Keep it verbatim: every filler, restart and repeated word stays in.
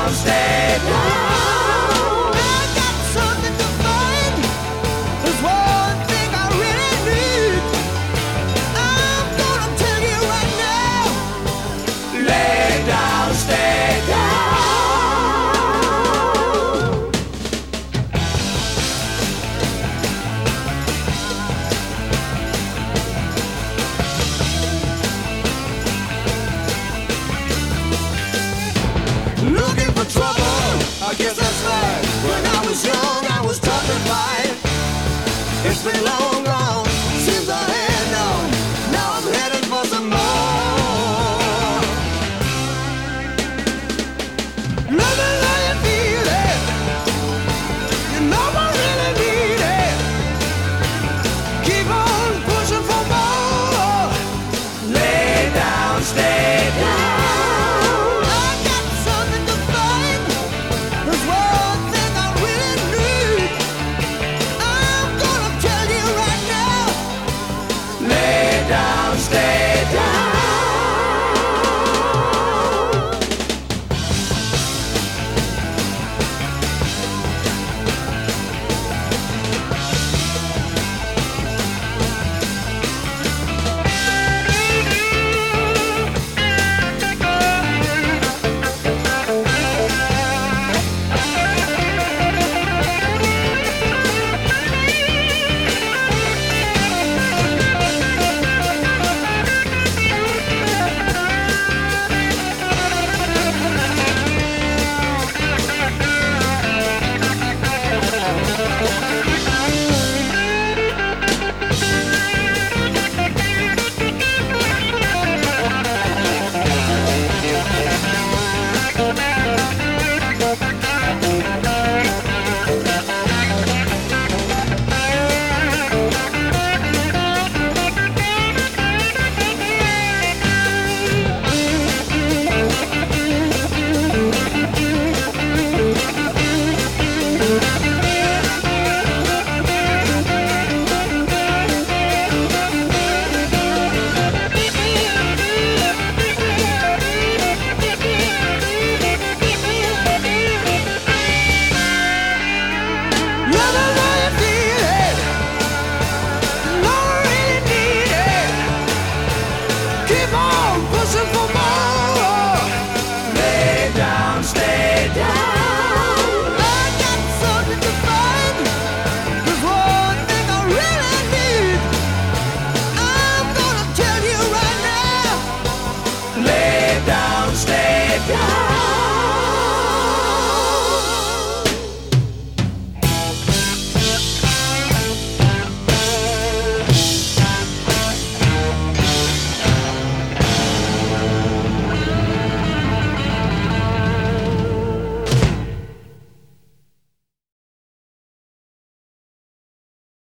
down, stay down. I got something to find. There's one thing I really need. I'm gonna tell you right now. Lay down, stay down. Looking for trouble, I guess that's right. When I was young, I was tough and fight. It's been long gone since I had none. Now I'm heading for some more. Loving